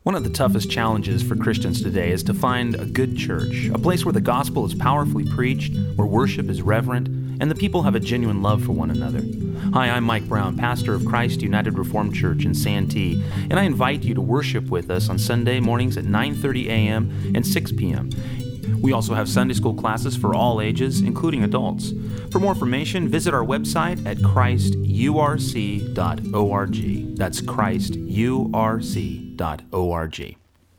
One of the toughest challenges for Christians today is to find a good church, a place where the gospel is powerfully preached, where worship is reverent, and the people have a genuine love for one another. Hi, I'm Mike Brown, pastor of Christ United Reformed Church in Santee, and I invite you to worship with us on Sunday mornings at 9:30 a.m. and 6 p.m. We also have Sunday school classes for all ages, including adults. For more information, visit our website at christurc.org. That's christurc.org.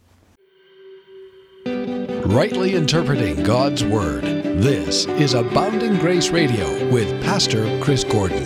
Rightly interpreting God's Word. This is Abounding Grace Radio with Pastor Chris Gordon.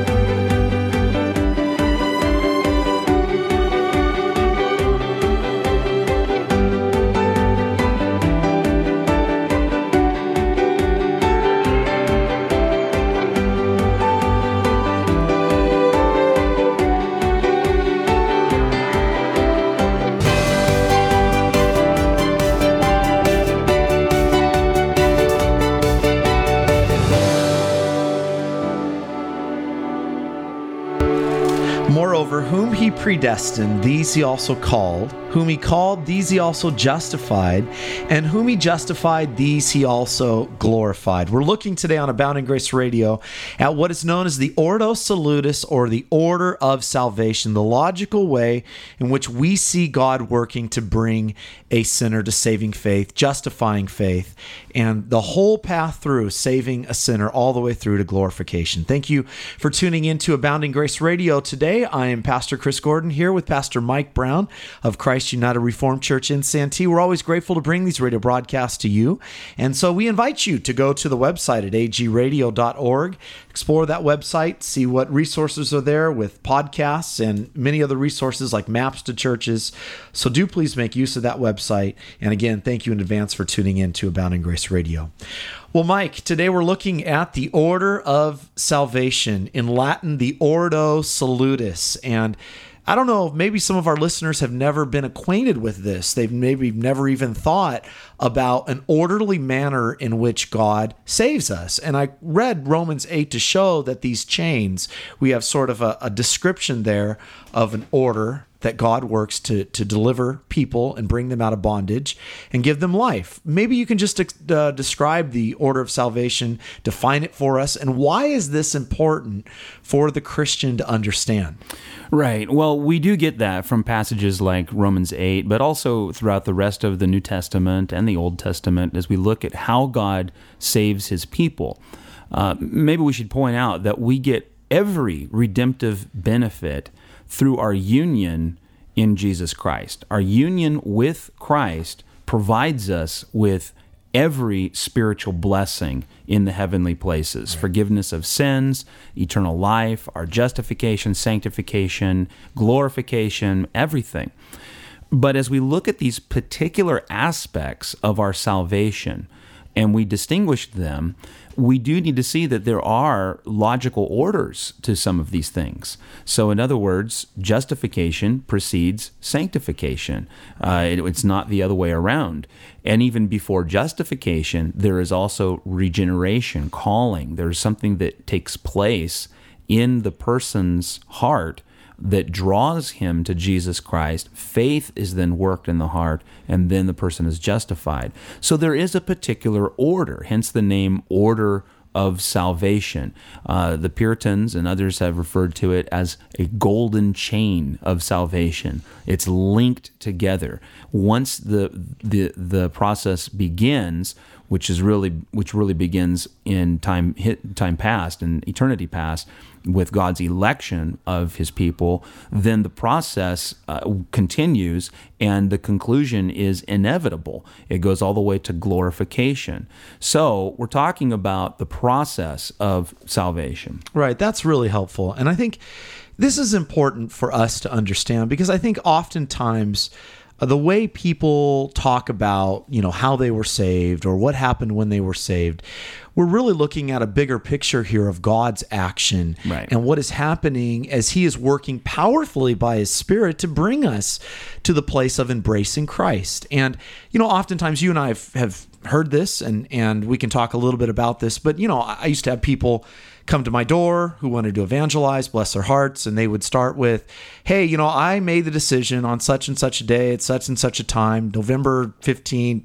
Moreover, whom he predestined, these he also called. Whom he called, these he also justified. And whom he justified, these he also glorified. We're looking today on Abounding Grace Radio at what is known as the Ordo Salutis, or the order of salvation, the logical way in which we see God working to bring a sinner to saving faith, justifying faith, and the whole path through saving a sinner all the way through to glorification. Thank you for tuning in to Abounding Grace Radio today. I am Pastor Chris Gordon here with Pastor Mike Brown of Christ United Reformed Church in Santee. We're always grateful to bring these radio broadcasts to you. And so we invite you to go to the website at agradio.org, explore that website, see what resources are there with podcasts and many other resources like maps to churches. So do please make use of that website. And again, thank you in advance for tuning in to Abounding Grace Radio. Well, Mike, today we're looking at the order of salvation, in Latin, the Ordo Salutis. And I don't know, maybe some of our listeners have never been acquainted with this. They've maybe never even thought about an orderly manner in which God saves us. And I read Romans 8 to show that these chains, we have sort of a description there of an order that God works to deliver people and bring them out of bondage and give them life. Maybe you can just describe the order of salvation, define it for us, and why is this important for the Christian to understand? Right. Well, we do get that from passages like Romans 8, but also throughout the rest of the New Testament and the Old Testament as we look at how God saves his people. Maybe we should point out that we get every redemptive benefit through our union in Jesus Christ. Our union with Christ provides us with every spiritual blessing in the heavenly places. Right. Forgiveness of sins, eternal life, our justification, sanctification, glorification, everything. But as we look at these particular aspects of our salvation and we distinguish them, we do need to see that there are logical orders to some of these things. So in other words, justification precedes sanctification. It's not the other way around. And even before justification, there is also regeneration, calling. There's something that takes place in the person's heart that draws him to Jesus Christ. Faith is then worked in the heart, and then the person is justified. So there is a particular order, hence the name Order of Salvation. The Puritans and others have referred to it as a golden chain of salvation. It's linked together. Once the process begins, which really begins in time past and eternity past, with God's election of his people, then the process continues, and the conclusion is inevitable. It goes all the way to glorification. So we're talking about the process of salvation. Right, that's really helpful. And I think this is important for us to understand, because I think oftentimes the way people talk about, how they were saved or what happened when they were saved, we're really looking at a bigger picture here of God's action, right, and what is happening as he is working powerfully by his Spirit to bring us to the place of embracing Christ. And, oftentimes you and I have heard this, and we can talk a little bit about this, but I used to have people come to my door who wanted to evangelize, bless their hearts, and they would start with, hey, I made the decision on such and such a day at such and such a time, November 15,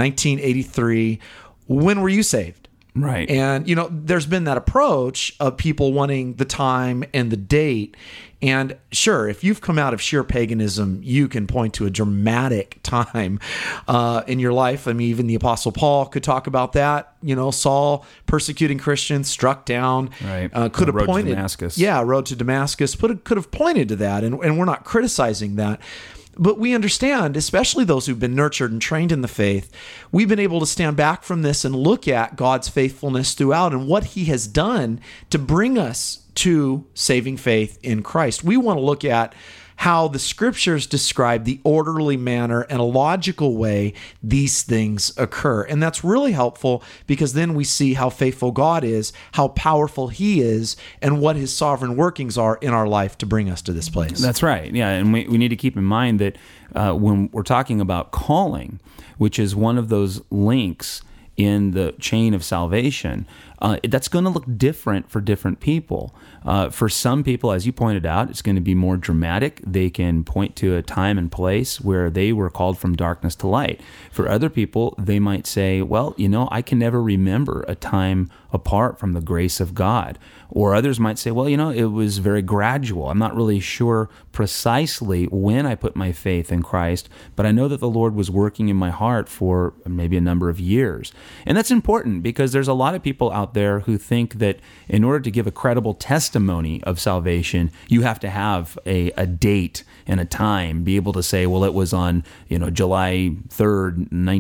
1983. When were you saved? Right. And, there's been that approach of people wanting the time and the date. And sure, if you've come out of sheer paganism, you can point to a dramatic time in your life. I mean, even the Apostle Paul could talk about that. Saul persecuting Christians, struck down. Right. Could have road pointed. to Damascus. Yeah, road to Damascus. Could have pointed to that, and we're not criticizing that. But we understand, especially those who've been nurtured and trained in the faith, we've been able to stand back from this and look at God's faithfulness throughout and what he has done to bring us to saving faith in Christ. We want to look at how the scriptures describe the orderly manner and a logical way these things occur. And that's really helpful because then we see how faithful God is, how powerful he is, and what his sovereign workings are in our life to bring us to this place. That's right. Yeah. And we need to keep in mind that when we're talking about calling, which is one of those links in the chain of salvation, that's going to look different for different people. For some people, as you pointed out, it's going to be more dramatic. They can point to a time and place where they were called from darkness to light. For other people, they might say, well, I can never remember a time apart from the grace of God. Or others might say, well, it was very gradual. I'm not really sure precisely when I put my faith in Christ, but I know that the Lord was working in my heart for maybe a number of years. And that's important because there's a lot of people out there who think that in order to give a credible testimony of salvation, you have to have a date and a time, be able to say, well, it was on, July 3rd,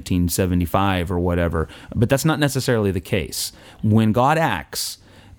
1975 or whatever. But that's not necessarily the case. When God acts,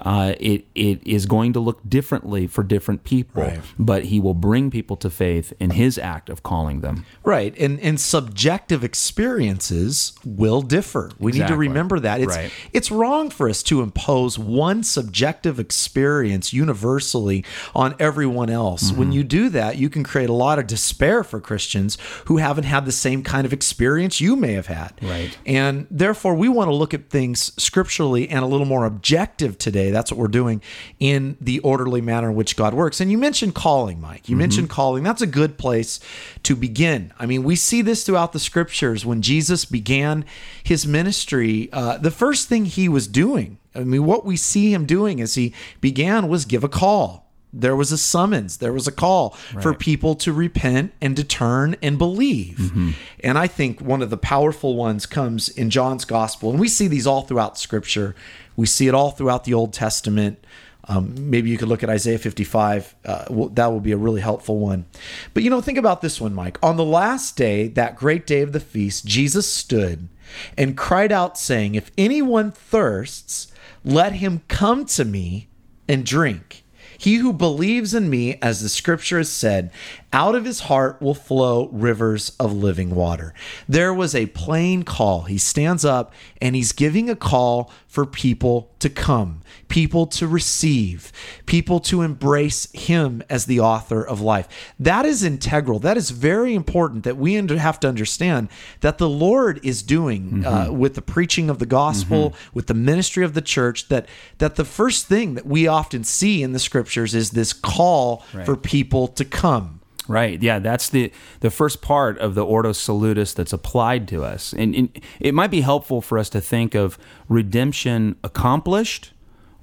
it is going to look differently for different people, right. But he will bring people to faith in his act of calling them. Right. And subjective experiences will differ. We need to Exactly. remember that. It's wrong for us to impose one subjective experience universally on everyone else. Mm-hmm. When you do that, you can create a lot of despair for Christians who haven't had the same kind of experience you may have had. Right. And therefore, we want to look at things scripturally and a little more objective today. That's what we're doing in the orderly manner in which God works. And you mentioned calling, Mike. You mentioned calling. That's a good place to begin. I mean, we see this throughout the scriptures. When Jesus began his ministry, the first thing he was doing, what we see him doing as he began was give a call. There was a summons. There was a call for people to repent and to turn and believe. Mm-hmm. And I think one of the powerful ones comes in John's gospel. And we see these all throughout Scripture. We see it all throughout the Old Testament. Maybe you could look at Isaiah 55. That will be a really helpful one. But, think about this one, Mike. On the last day, that great day of the feast, Jesus stood and cried out, saying, "If anyone thirsts, let him come to me and drink. He who believes in me, as the scripture has said, out of his heart will flow rivers of living water." There was a plain call. He stands up and he's giving a call for people to come, people to receive, people to embrace him as the author of life. That is integral. That is very important that we have to understand that the Lord is doing with the preaching of the gospel, with the ministry of the church, that the first thing that we often see in the scriptures is this call for people to come. Right. Yeah, that's the first part of the Ordo Salutis that's applied to us. And it might be helpful for us to think of redemption accomplished,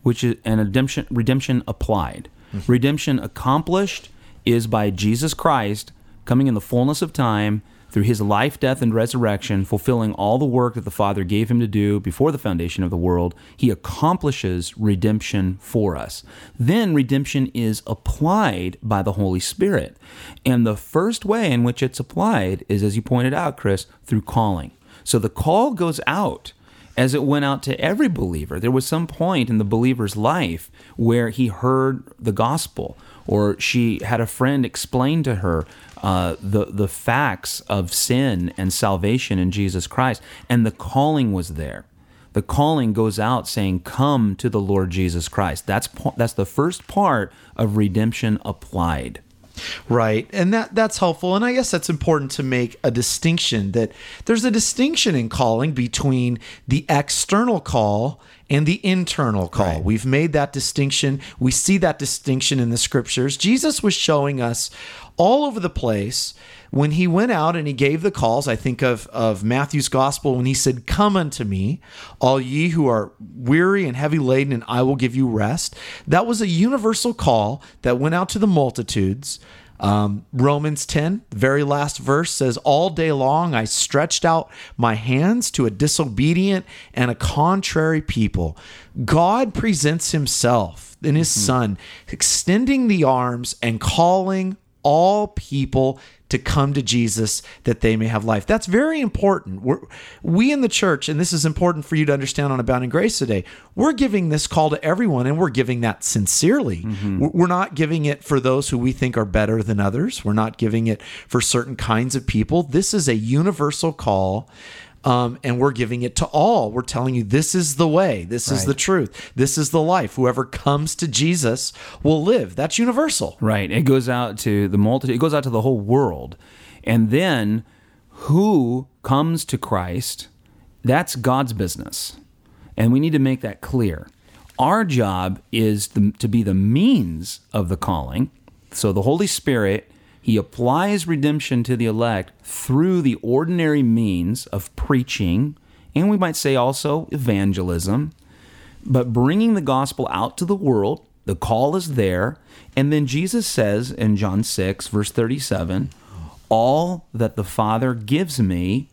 and redemption applied. Mm-hmm. Redemption accomplished is by Jesus Christ coming in the fullness of time through his life, death, and resurrection, fulfilling all the work that the Father gave him to do before the foundation of the world. He accomplishes redemption for us. Then redemption is applied by the Holy Spirit. And the first way in which it's applied is, as you pointed out, Chris, through calling. So the call goes out as it went out to every believer. There was some point in the believer's life where he heard the gospel, or she had a friend explain to her the facts of sin and salvation in Jesus Christ, and the calling was there. The calling goes out saying, "Come to the Lord Jesus Christ." That's the first part of redemption applied. Right. And that's helpful. And I guess that's important to make a distinction, that there's a distinction in calling between the external call and the internal call. Right. We've made that distinction. We see that distinction in the scriptures. Jesus was showing us all over the place when he went out and he gave the calls. I think of Matthew's gospel when he said, "Come unto me, all ye who are weary and heavy laden, and I will give you rest." That was a universal call that went out to the multitudes. Romans 10, the very last verse says, "All day long I stretched out my hands to a disobedient and a contrary people." God presents himself in his Son, extending the arms and calling all people to come to Jesus that they may have life. That's very important. We in the church, and this is important for you to understand on Abounding Grace today, we're giving this call to everyone, and we're giving that sincerely. We're not giving it for those who we think are better than others. We're not giving it for certain kinds of people. This is a universal call. And we're giving it to all. We're telling you, this is the way. This is the truth. This is the life. Whoever comes to Jesus will live. That's universal. Right. It goes out to the multitude. It goes out to the whole world. And then who comes to Christ, that's God's business. And we need to make that clear. Our job is to be the means of the calling. So the Holy Spirit, he applies redemption to the elect through the ordinary means of preaching, and we might say also evangelism, but bringing the gospel out to the world. The call is there. And then Jesus says in John 6, verse 37, "All that the Father gives me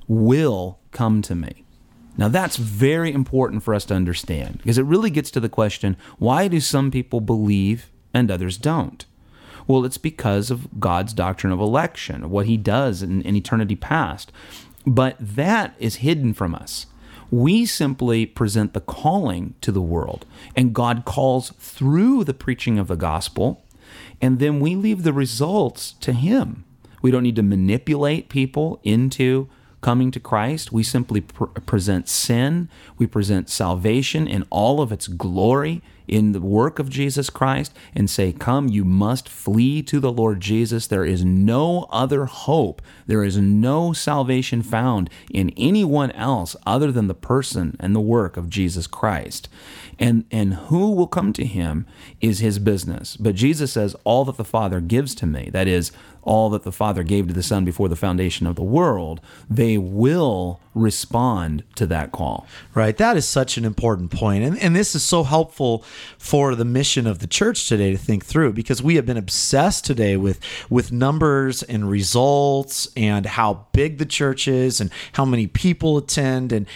will come to me." Now that's very important for us to understand, because it really gets to the question, why do some people believe and others don't? Well, it's because of God's doctrine of election, of what he does in eternity past. But that is hidden from us. We simply present the calling to the world, and God calls through the preaching of the gospel, and then we leave the results to him. We don't need to manipulate people into coming to Christ. We simply present sin. We present salvation in all of its glory in the work of Jesus Christ, and say, "Come, you must flee to the Lord Jesus. There is no other hope. There is no salvation found in anyone else other than the person and the work of Jesus Christ." And who will come to him is his business. But Jesus says, "All that the Father gives to me," that is, all that the Father gave to the Son before the foundation of the world, they will respond to that call. Right. That is such an important point. And this is so helpful for the mission of the church today to think through, because we have been obsessed today with numbers and results and how big the church is and how many people attend. And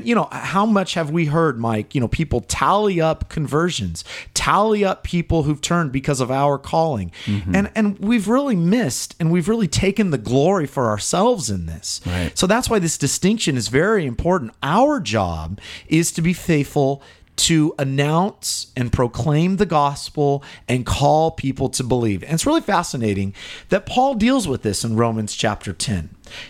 how much have we heard, Mike, people tally up conversions, tally up people who've turned because of our calling. And we've really missed, and we've really taken the glory for ourselves in this. Right. So that's why this distinction is very important. Our job is to be faithful to announce and proclaim the gospel and call people to believe. And it's really fascinating that Paul deals with this in Romans chapter 10.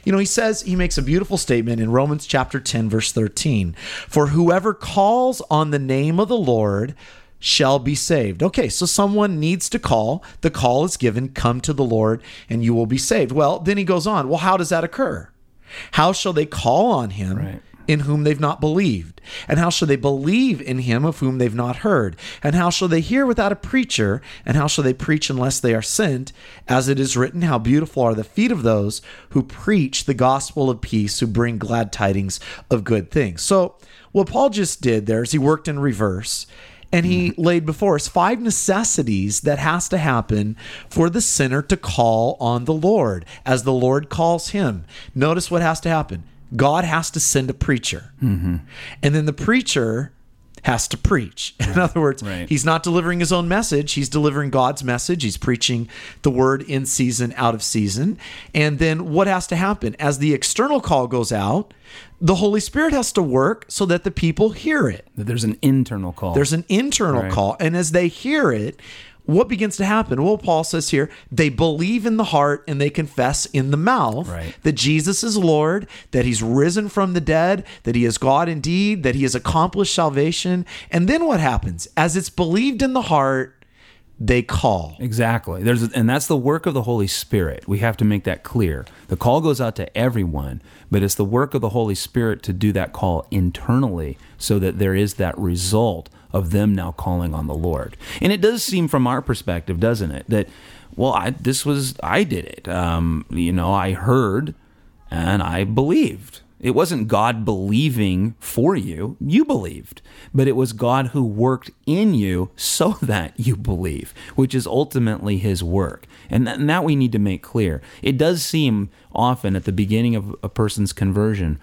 He makes a beautiful statement in Romans chapter 10, verse 13, "For whoever calls on the name of the Lord shall be saved." Okay, so someone needs to call. The call is given, "Come to the Lord and you will be saved." Well, then he goes on, well, how does that occur? How shall they call on him in whom they've not believed? And how shall they believe in him of whom they've not heard? And how shall they hear without a preacher? And how shall they preach unless they are sent? As it is written, how beautiful are the feet of those who preach the gospel of peace, who bring glad tidings of good things. So what Paul just did there is he worked in reverse. And he laid before us 5 necessities that has to happen for the sinner to call on the Lord as the Lord calls him. Notice what has to happen. God has to send a preacher. And then the preacher has to preach. In other words, he's not delivering his own message. He's delivering God's message. He's preaching the word in season, out of season. And then what has to happen? As the external call goes out, the Holy Spirit has to work so that the people hear it. There's an internal call. There's an internal call. And as they hear it, what begins to happen? Well, Paul says here, they believe in the heart and they confess in the mouth that Jesus is Lord, that he's risen from the dead, that he is God indeed, that he has accomplished salvation. And then what happens? As it's believed in the heart, they call. Exactly. And that's the work of the Holy Spirit. We have to make that clear. The call goes out to everyone, but it's the work of the Holy Spirit to do that call internally so that there is that result of them now calling on the Lord. And it does seem from our perspective, doesn't it, that, well, I did it. I heard and I believed. It wasn't God believing for you. You believed. But it was God who worked in you so that you believe, which is ultimately his work. And that we need to make clear. It does seem often at the beginning of a person's conversion,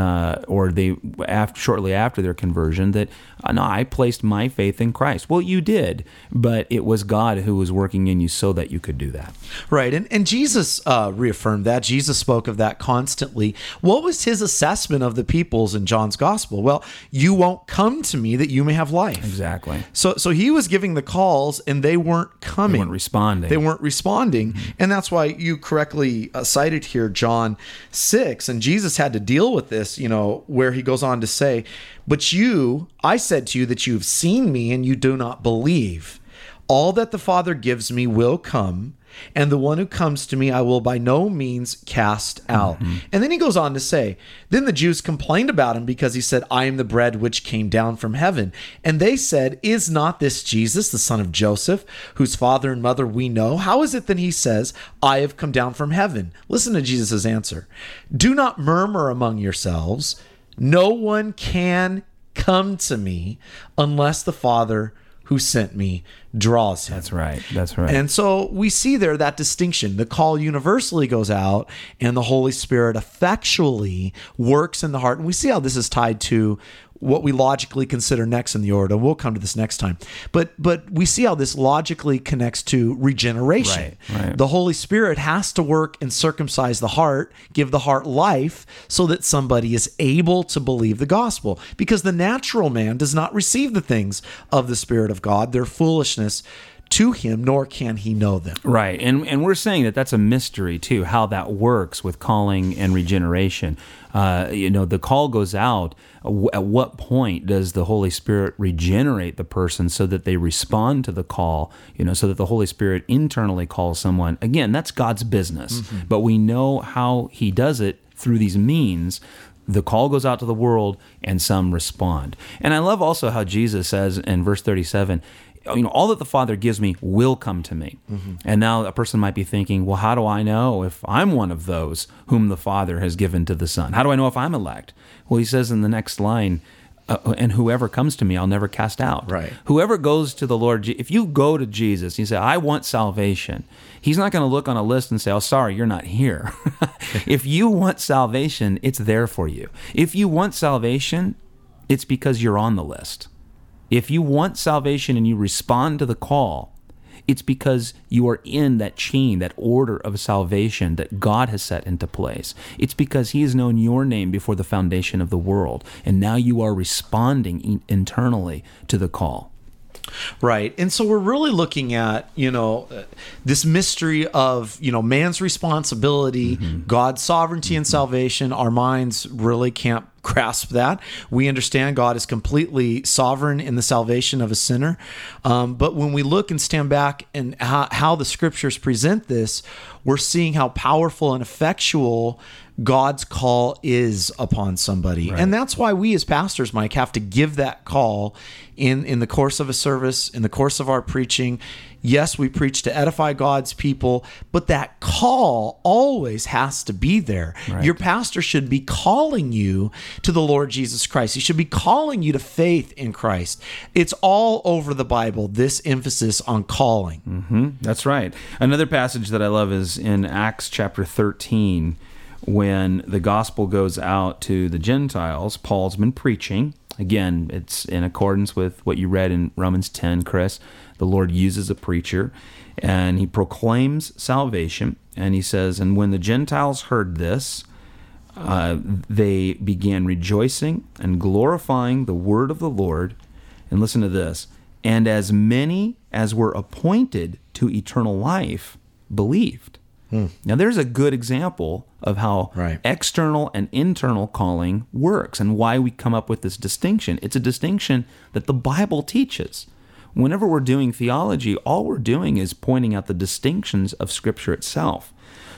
or shortly after their conversion, that no, I placed my faith in Christ. Well, you did, but it was God who was working in you so that you could do that. Right, and Jesus reaffirmed that. Jesus spoke of that constantly. What was his assessment of the peoples in John's gospel? Well, you won't come to me that you may have life. Exactly. So he was giving the calls, and they weren't coming. They weren't responding. Mm-hmm. And that's why you correctly cited here John 6, and Jesus had to deal with this, where he goes on to say, but I said to you that you have seen me and you do not believe. All that the Father gives me will come, and the one who comes to me I will by no means cast out. Mm-hmm. And then he goes on to say, then the Jews complained about him because he said, I am the bread which came down from heaven. And they said, is not this Jesus, the son of Joseph, whose father and mother we know? How is it that he says, I have come down from heaven? Listen to Jesus' answer. Do not murmur among yourselves. No one can come to me unless the Father who sent me draws him. That's right. And so we see there that distinction. The call universally goes out, and the Holy Spirit effectually works in the heart. And we see how this is tied to what we logically consider next in the order. We'll come to this next time. But we see how this logically connects to regeneration. Right. The Holy Spirit has to work and circumcise the heart, give the heart life, so that somebody is able to believe the gospel. Because the natural man does not receive the things of the Spirit of God. They're foolishness to him, nor can he know them. Right. And we're saying that that's a mystery, too, how that works with calling and regeneration. The call goes out. At what point does the Holy Spirit regenerate the person so that they respond to the call, so that the Holy Spirit internally calls someone? Again, that's God's business. Mm-hmm. But we know how he does it through these means. The call goes out to the world, and some respond. And I love also how Jesus says in verse 37, all that the Father gives me will come to me. Mm-hmm. And now a person might be thinking, well, how do I know if I'm one of those whom the Father has given to the Son? How do I know if I'm elect? Well, he says in the next line, and whoever comes to me, I'll never cast out. Right. Whoever goes to the Lord, if you go to Jesus, you say, I want salvation. He's not going to look on a list and say, oh, sorry, you're not here. If you want salvation, it's there for you. If you want salvation, it's because you're on the list. If you want salvation and you respond to the call, it's because you are in that chain, that order of salvation that God has set into place. It's because he has known your name before the foundation of the world, and now you are responding internally to the call. Right. And so we're really looking at, this mystery of, man's responsibility, mm-hmm. God's sovereignty and salvation. Our minds really can't grasp that. We understand God is completely sovereign in the salvation of a sinner. But when we look and stand back and how the scriptures present this, we're seeing how powerful and effectual God's call is upon somebody. Right. And that's why we as pastors, Mike, have to give that call in the course of a service, in the course of our preaching. Yes, we preach to edify God's people, but that call always has to be there. Right. Your pastor should be calling you to the Lord Jesus Christ. He should be calling you to faith in Christ. It's all over the Bible, this emphasis on calling. Mm-hmm. That's right. Another passage that I love is in Acts chapter 13, when the gospel goes out to the Gentiles. Paul's been preaching. Again, it's in accordance with what you read in Romans 10, Chris. The Lord uses a preacher, and he proclaims salvation. And he says, and when the Gentiles heard this, they began rejoicing and glorifying the word of the Lord. And listen to this. And as many as were appointed to eternal life believed. Now, there's a good example of how external and internal calling works and why we come up with this distinction. It's a distinction that the Bible teaches. whenever we're doing theology, all we're doing is pointing out the distinctions of Scripture itself.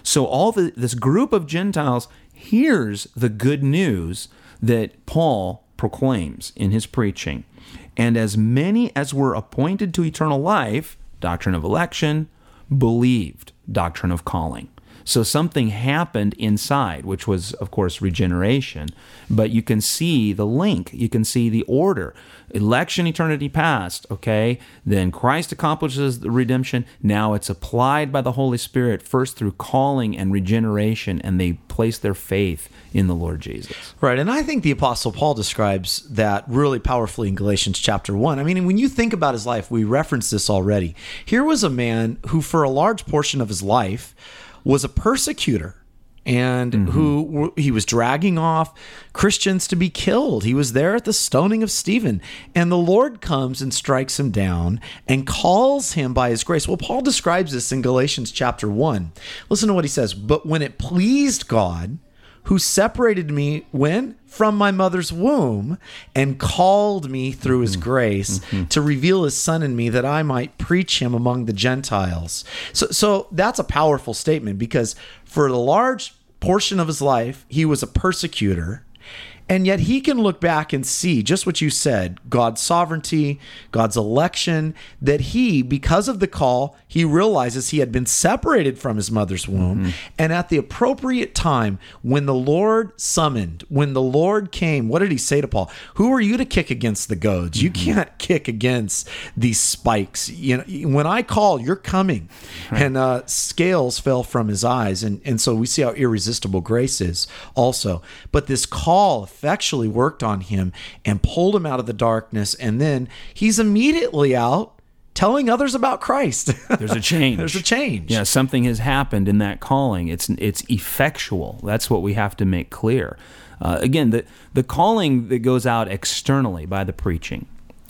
So this group of Gentiles hears the good news that Paul proclaims in his preaching. And as many as were appointed to eternal life, doctrine of election, believed, doctrine of calling. So something happened inside, which was, of course, regeneration. But you can see the link. You can see the order. Election, eternity past, okay? Then Christ accomplishes the redemption. Now it's applied by the Holy Spirit, first through calling and regeneration, and they place their faith in the Lord Jesus. Right, and I think the Apostle Paul describes that really powerfully in Galatians chapter 1. I mean, when you think about his life, we referenced this already. Here was a man who, for a large portion of his life, was a persecutor, and who he was dragging off Christians to be killed. He was there at the stoning of Stephen, and the Lord comes and strikes him down and calls him by his grace. Well, Paul describes this in Galatians chapter 1. Listen to what he says. But when it pleased God, who separated me when? From my mother's womb, and called me through his grace to reveal his Son in me, that I might preach him among the Gentiles. So that's a powerful statement, because for a large portion of his life, he was a persecutor. And yet he can look back and see just what you said, God's sovereignty, God's election, that he, because of the call, he realizes he had been separated from his mother's womb. And at the appropriate time, when the Lord summoned, when the Lord came, what did he say to Paul? Who are you to kick against the goads? You can't kick against these spikes. You know, when I call, you're coming. Right. And scales fell from his eyes. And so we see how irresistible grace is also. But this call effectually worked on him and pulled him out of the darkness, and then he's immediately out telling others about Christ. There's a change. There's a change. Yeah, something has happened in that calling. It's effectual. That's what we have to make clear. Again, the calling that goes out externally by the preaching,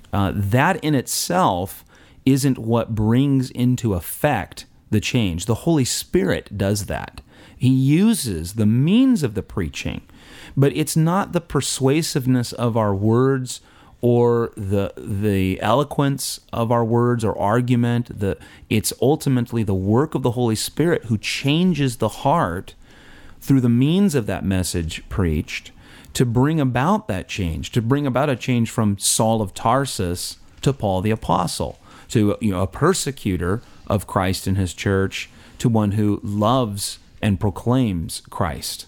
that in itself isn't what brings into effect the change. The Holy Spirit does that. He uses the means of the preaching, but it's not the persuasiveness of our words or the eloquence of our words or argument. It's ultimately the work of the Holy Spirit who changes the heart through the means of that message preached to bring about that change, to bring about a change from Saul of Tarsus to Paul the Apostle, to a persecutor of Christ and his church, to one who loves and proclaims Christ.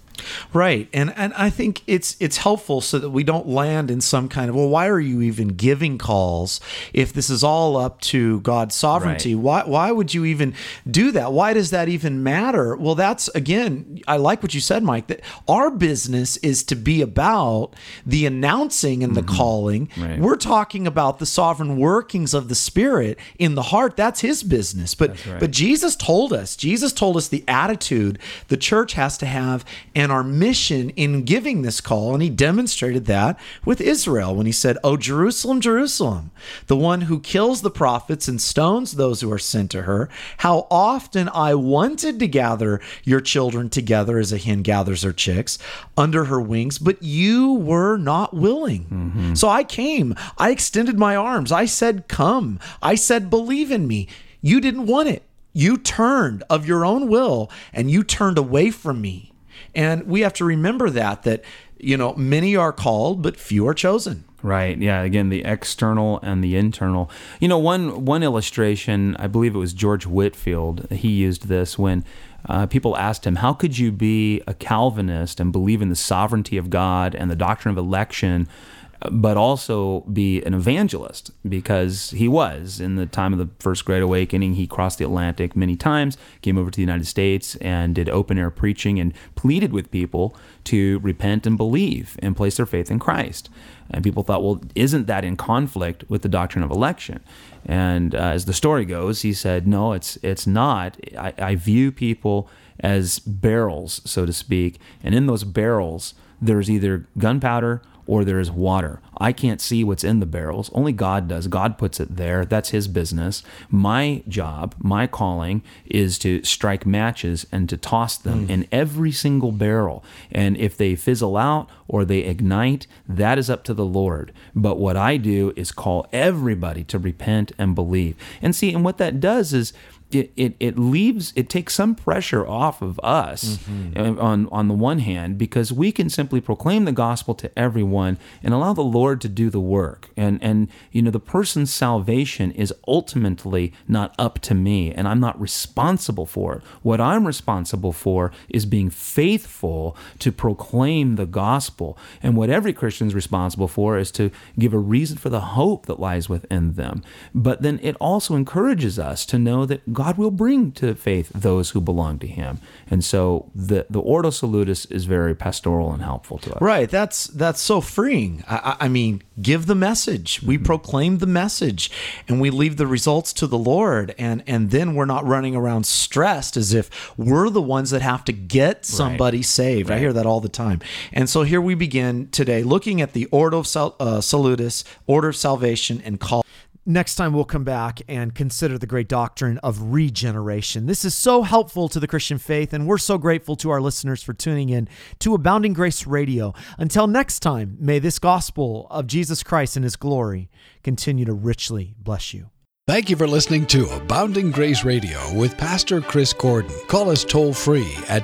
Right. And I think it's helpful so that we don't land in some kind of, well, why are you even giving calls if this is all up to God's sovereignty? Right. Why would you even do that? Why does that even matter? Well, that's, again, I like what you said, Mike, that our business is to be about the announcing and the calling. Right. We're talking about the sovereign workings of the Spirit in the heart. That's his business. But Jesus told us the attitude the church has to have, and our mission in giving this call, and he demonstrated that with Israel when he said, "O Jerusalem, Jerusalem, the one who kills the prophets and stones those who are sent to her, how often I wanted to gather your children together as a hen gathers her chicks under her wings, but you were not willing. So I came, I extended my arms, I said, come, I said, believe in me. You didn't want it. You turned of your own will, and you turned away from me." And we have to remember that many are called, but few are chosen. Right. Yeah. Again, the external and the internal. One illustration, I believe it was George Whitefield, he used this when people asked him, how could you be a Calvinist and believe in the sovereignty of God and the doctrine of election, but also be an evangelist? Because he was. In the time of the First Great Awakening, he crossed the Atlantic many times, came over to the United States, and did open-air preaching and pleaded with people to repent and believe and place their faith in Christ. And people thought, well, isn't that in conflict with the doctrine of election? And as the story goes, he said, no, it's not. I view people as barrels, so to speak, and in those barrels, there's either gunpowder or there is water. I can't see what's in the barrels. Only God does. God puts it there. That's his business. My job, my calling is to strike matches and to toss them in every single barrel. And if they fizzle out or they ignite, that is up to the Lord. But what I do is call everybody to repent and believe. And see, and what that does is it takes some pressure off of us on the one hand, because we can simply proclaim the gospel to everyone and allow the Lord to do the work. And the person's salvation is ultimately not up to me, and I'm not responsible for it. What I'm responsible for is being faithful to proclaim the gospel. And what every Christian is responsible for is to give a reason for the hope that lies within them. But then it also encourages us to know that God will bring to faith those who belong to him. And so the Ordo Salutis is very pastoral and helpful to us. Right. That's so freeing. I mean, give the message. We proclaim the message and we leave the results to the Lord. And then we're not running around stressed as if we're the ones that have to get somebody saved. Right. I hear that all the time. And so here we begin today looking at the Ordo Salutis, Order of Salvation, and call. Next time, we'll come back and consider the great doctrine of regeneration. This is so helpful to the Christian faith, and we're so grateful to our listeners for tuning in to Abounding Grace Radio. Until next time, may this gospel of Jesus Christ and his glory continue to richly bless you. Thank you for listening to Abounding Grace Radio with Pastor Chris Gordon. Call us toll-free at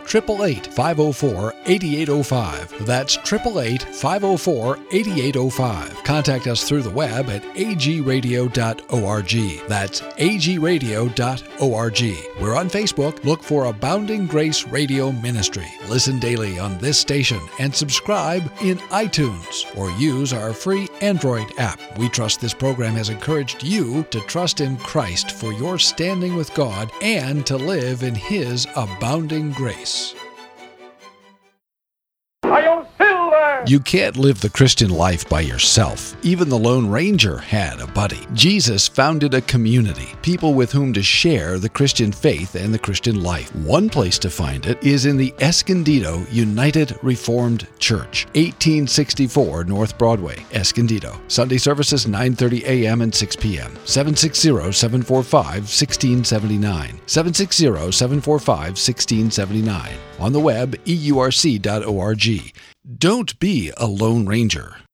888-504-8805. That's 888-504-8805. Contact us through the web at agradio.org. That's agradio.org. We're on Facebook. Look for Abounding Grace Radio Ministry. Listen daily on this station and subscribe in iTunes or use our free Android app. We trust this program has encouraged you to trust in Christ for your standing with God and to live in his abounding grace. You can't live the Christian life by yourself. Even the Lone Ranger had a buddy. Jesus founded a community, people with whom to share the Christian faith and the Christian life. One place to find it is in the Escondido United Reformed Church, 1864 North Broadway, Escondido. Sunday services 9:30 a.m. and 6 p.m. 760-745-1679. 760-745-1679. On the web, eurc.org. Don't be a Lone Ranger.